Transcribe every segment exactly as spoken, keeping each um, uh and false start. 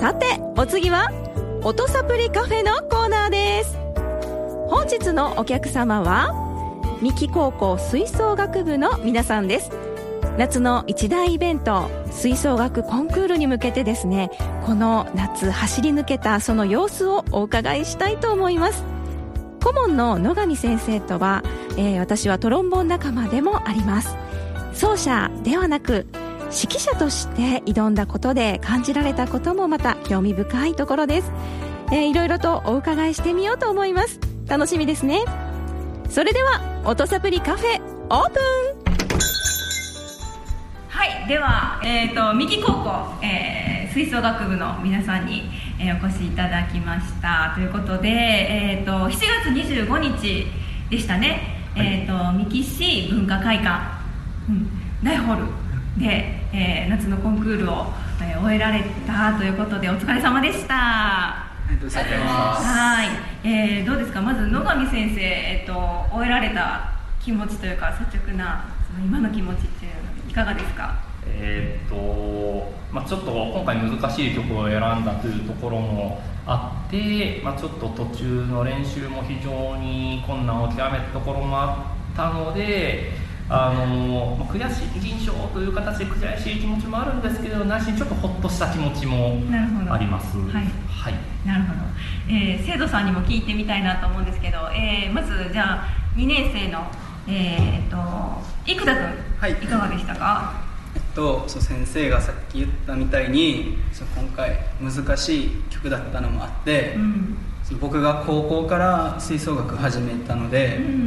さてお次は音サプリカフェのコーナーです。本日のお客様は三木高校吹奏楽部の皆さんです。夏の一大イベント吹奏楽コンクールに向けてですね、この夏走り抜けたその様子をお伺いしたいと思います。顧問の野上先生とは、えー、私はトロンボーン仲間でもあります。奏者ではなく指揮者として挑んだことで感じられたこともまた興味深いところです。えー、いろいろとお伺いしてみようと思います。楽しみですね。それでは音サプリカフェオープン。はい、では、えーと、三木高校、えー、吹奏楽部の皆さんに、えー、お越しいただきましたということで、えーと、しちがつにじゅうごにちでしたね、はい、えーと、三木市文化会館、うん、大ホールで、えー、夏のコンクールを、えー、終えられたということでお疲れ様でした。 ありがとうございます。 はい、えー、どうですか、まず野上先生、えーと、終えられた気持ちというか率直なその今の気持ちっていうのはいかがですか？ えーとまあ、ちょっと今回難しい曲を選んだというところもあって、まあ、ちょっと途中の練習も非常に困難を極めたところもあったので、あの、まあ、悔しい銀賞という形で悔しい気持ちもあるんですけど、内心ちょっとほっとした気持ちもあります。 はい、はい、なるほど、えー、生徒さんにも聞いてみたいなと思うんですけど、えー、まずじゃあにねん生の、えー、と生田君、はい、いかがでしたか？ えっと、そう先生がさっき言ったみたいにそう今回難しい曲だったのもあって、うん、その僕が高校から吹奏楽始めたので、うんうん、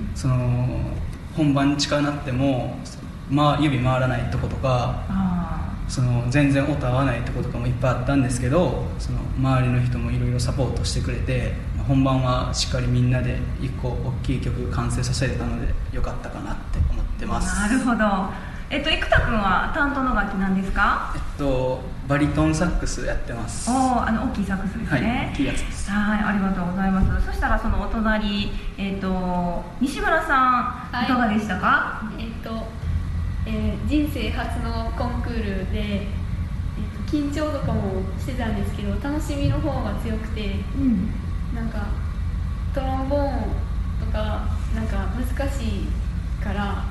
その本番近くなっても、まあ、指回らないとことかその全然音合わないとことかもいっぱいあったんですけど、その周りの人もいろいろサポートしてくれて本番はしっかりみんなで一個大きい曲完成させれたのでよかったかなって思ってます。 なるほど。えっと、生田君は担当の楽器なんですか？ えっと、バリトンサックスやってます。 おー、あの大きいサックスですね。 はい、大きいやつです。 はい、ありがとうございます。そしたらそのお隣、えっと、西村さん、はい、いかがでしたか？ えっと、えー、人生初のコンクールで、えっと、緊張とかもしてたんですけど楽しみの方が強くて、うん、なんかトロンボーンとかなんか難しいからなんか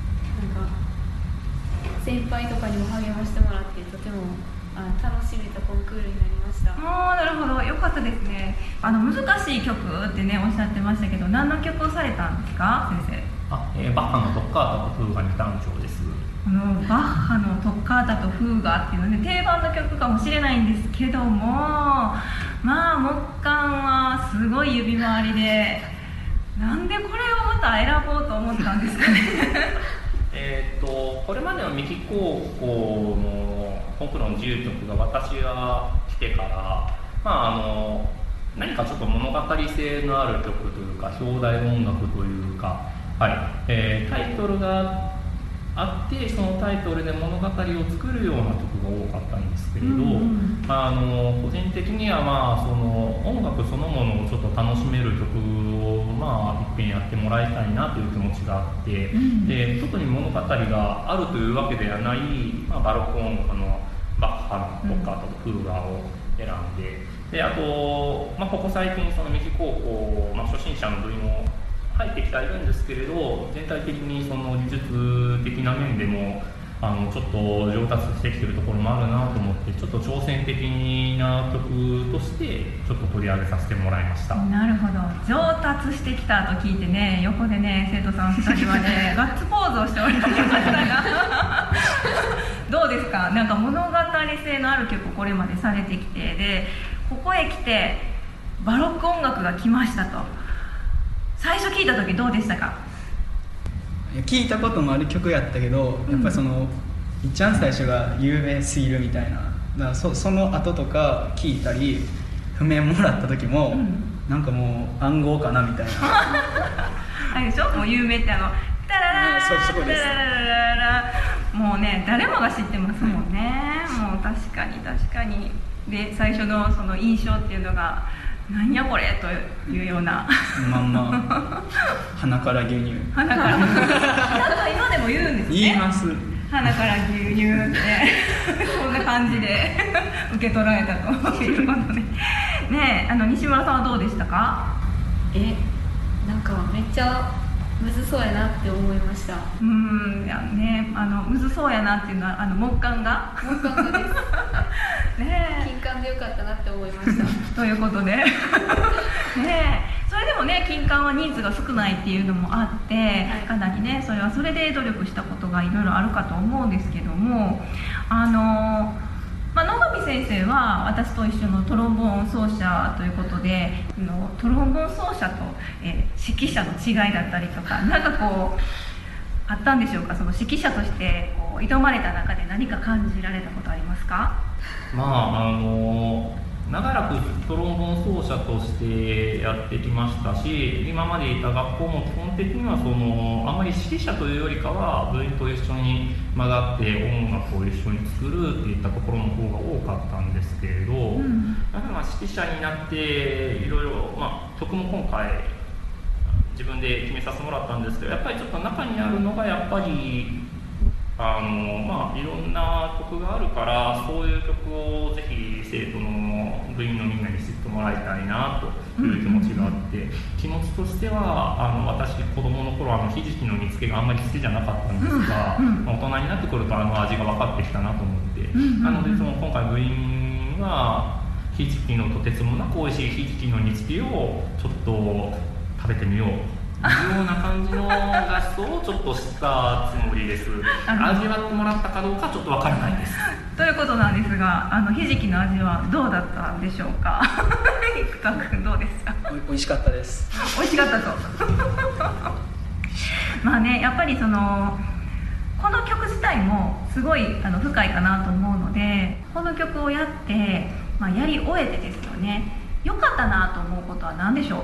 先輩とかにも励ましてもらってとてもあ楽しめたコンクールになりました。 あー、なるほど、よかったですね。あの難しい曲ってねおっしゃってましたけど、何の曲をされたんですか、先生？ あ、えー、バッハのトッカータとフーガに誕生です。 あのバッハのトッカータとフーガっていうのね、定番の曲かもしれないんですけども、まあ木管はすごい指回りで、なんでこれをまた選ぼうと思ったんですかね？ えーとこれまでの三木高校のコンクールの自由曲が私が来てから、まあ、あの何かちょっと物語性のある曲というか表題音楽というか、はいえー、タイトルがあってそのタイトルで物語を作るような曲が多かったんですけれど、うんうんあの個人的には、まあ、その音楽そのものをちょっと楽しめる曲を、まあ、いっぺんやってもらいたいなという気持ちがあって、うん、で特に物語があるというわけではない、まあ、バロック音楽のバッハのトッカータとフーガーを選んで、であと、まあ、ここ最近その三木高校、まあ、初心者の部員も入ってきてはいるんですけれど、全体的にその技術的な面でもあのちょっと上達してきているところもあるなと思って、ちょっと挑戦的な曲としてちょっと取り上げさせてもらいました。 なるほど、上達してきたと聞いてね、横でね生徒さんふたりはねガッツポーズをしておりましたがどうですか、なんか物語性のある曲をこれまでされてきて、でここへ来てバロック音楽が来ましたと、最初聞いた時どうでしたか？ 聞いたこともある曲やったけど、やっぱりそのいっちゃん最初が有名すぎるみたいな、だから そ, その後とか聞いたり譜面もらった時も、うん、なんかもう暗号かなみたいなあれでしょ、もう有名ってあのタララーそうそこです。 タラララもうね誰もが知ってますもんね、もう確かに確かに。で最初のその印象っていうのがなんやこれというようなまんま鼻から牛乳鼻からなんか今でも言うんですね。 言います。 鼻から牛乳ってそんな感じで受け取られたということでね。あの西村さんはどうでしたか？ えなんかめっちゃむずそうやなって思いました。 うーんいやね、あのむずそうやなっていうのはあの木管が木管がですね金管でよかったなって思いましたということでねそれでもね金管は人数が少ないっていうのもあって、はい、かなりねそれはそれで努力したことがいろいろあるかと思うんですけども、あのまあ、野上先生は私と一緒のトロンボーン奏者ということでのトロンボーン奏者と、えー、指揮者の違いだったりとかなんかこうあったんでしょうか？その指揮者としてこう挑まれた中で何か感じられたことありますか？ まああの長らくトロンボーン奏者としてやってきましたし、今までいた学校も基本的にはそのあんまり指揮者というよりかは部員と一緒に混ざって音楽を一緒に作るっていったところの方が多かったんですけれど、うん、だからまあ指揮者になっていろいろ、まあ、曲も今回自分で決めさせてもらったんですけど、やっぱりちょっと中にあるのがやっぱりあのまあいろんな曲があるから、そういう曲をぜひ生徒の部員のみんなに知ってもらいたいなという気持ちがあって、うん、気持ちとしてはあの私子供の頃あのひじきの煮付けがあんまり好きじゃなかったんですが、うんうん、大人になってくるとあの味が分かってきたなと思って、うんうんうん、なのでその今回部員はひじきのとてつもなく美味しいひじきの煮付けをちょっと食べてみようというような感じのガストをちょっとしたつもりです。味わってもらったかどうかちょっとわからないです。 ということなんですが、あのひじきの味はどうだったんでしょうか？生田君どうですか？ お美味しかったです。 美味しかったと。まあね、やっぱりそのこの曲自体もすごいあの深いかなと思うので、この曲をやって、まあ、やり終えてですよね、良かったなと思うことは何でしょう？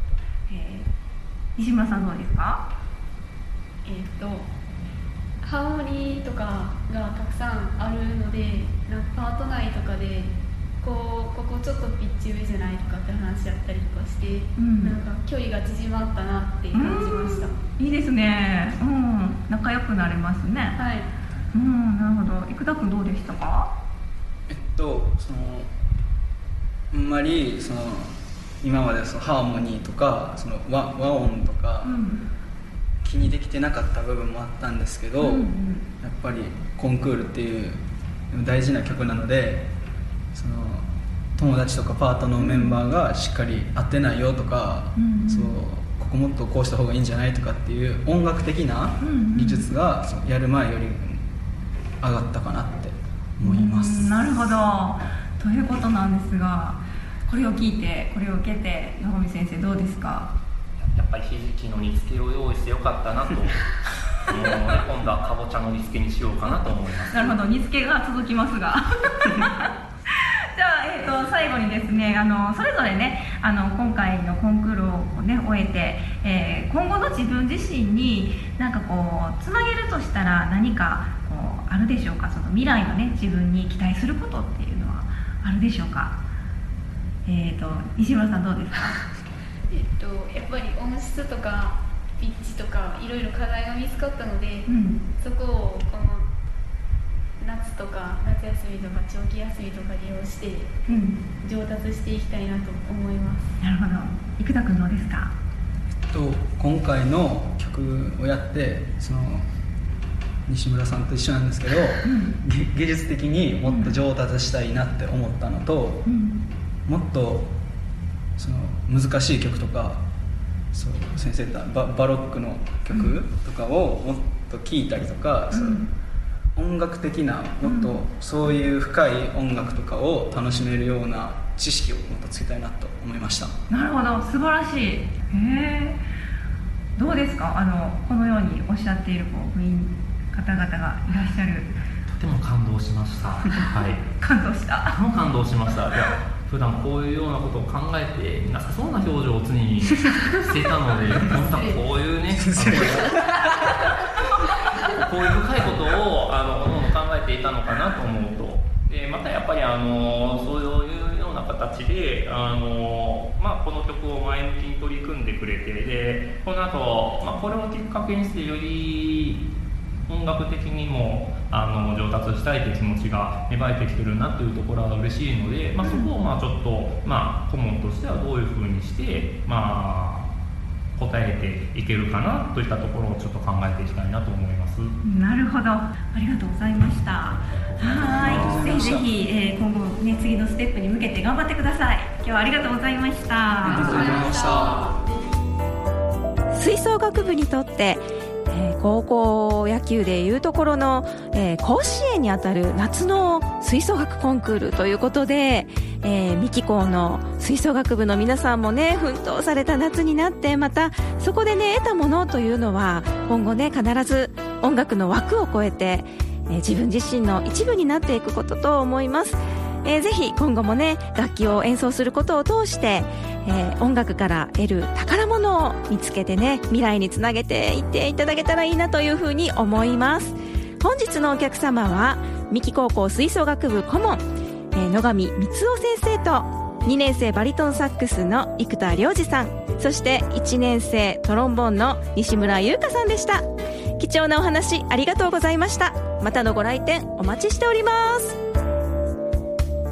西村さんどうですか？ えー、っとハーモニーとかがたくさんあるので、なんかパート内とかでこうここちょっとピッチ上じゃないとかって話し合ったりとかして、うん、なんか距離が縮まったなって感じました。 いいですね、うん、仲良くなれますね。 はい、 うん、なるほど。生田君どうでしたか？ えっとそのあんまりその今までそのハーモニーとかその 和, 和音とか、うん、気にできてなかった部分もあったんですけど、うんうん、やっぱりコンクールっていう大事な曲なので、その友達とかパートのメンバーがしっかり合ってないよとか、うんうん、そうここもっとこうした方がいいんじゃないとかっていう音楽的な技術がそのやる前より上がったかなって思います。 うん、なるほど。ということなんですが、これを聞いてこれを受けて野上先生どうですか？ やっぱりひじきの煮付けを用意してよかったなともう、ね、今度はかぼちゃの煮付けにしようかなと思います。 なるほど、煮付けが続きますがじゃあ、えー、と最後にですね、あのそれぞれねあの今回のコンクールを、ね、終えて、えー、今後の自分自身に何かこうつなげるとしたら何かこうあるでしょうか？その未来のね自分に期待することっていうのはあるでしょうか？えーと、西村さんどうですか？ えっと、やっぱり音質とかピッチとかいろいろ課題が見つかったので、うん、そこをこの夏とか夏休みとか長期休みとか利用して上達していきたいなと思います。 うん、なるほど。生田君どうですか？ えっと、今回の曲をやってその西村さんと一緒なんですけど、うん、技術的にもっと上達したいなって思ったのと、うん、もっとその難しい曲とかそう先生言った バ, バロックの曲とかをもっと聴いたりとか、うん、そう音楽的なもっとそういう深い音楽とかを楽しめるような知識をもっとつけたいなと思いました。 なるほど、素晴らしい。へえ、どうですか？あのこのようにおっしゃっているこう部員方々がいらっしゃる。 とても感動しました。はい、 感動した。 とても感動しました。いや普段こういうようなことを考えてなさそうな表情を常にしていたので、本当はこういうねこういう深いことをあの考えていたのかなと思うと、でまたやっぱりあのそういうような形であの、まあ、この曲を前向きに取り組んでくれて、でこの後、まあこれをきっかけにしてより音楽的にもあの上達したいという気持ちが芽生えてきてるなというところは嬉しいので、まあ、そこをまあちょっと、まあ、顧問としてはどういうふうにして、まあ、答えていけるかなといったところをちょっと考えていきたいなと思います。 なるほど、ありがとうございました。はい、ぜひぜひ、えー、今後、ね、次のステップに向けて頑張ってください。今日はありがとうございました。 ありがとうございました。 吹奏楽部にとって、えー、高校野球でいうところの、えー、甲子園にあたる夏の吹奏楽コンクールということで、えー、三木校の吹奏楽部の皆さんもね奮闘された夏になって、またそこでね得たものというのは今後ね必ず音楽の枠を超えて、えー、自分自身の一部になっていくことと思います。えー、ぜひ今後もね楽器を演奏することを通して、えー、音楽から得る宝物を見つけてね未来につなげていっていただけたらいいなというふうに思います。本日のお客様は三木高校吹奏楽部顧問、えー、野上光雄先生とにねん生バリトンサックスの生田良二さん、そしていちねん生トロンボーンの西村優香さんでした。貴重なお話ありがとうございました。またのご来店お待ちしております。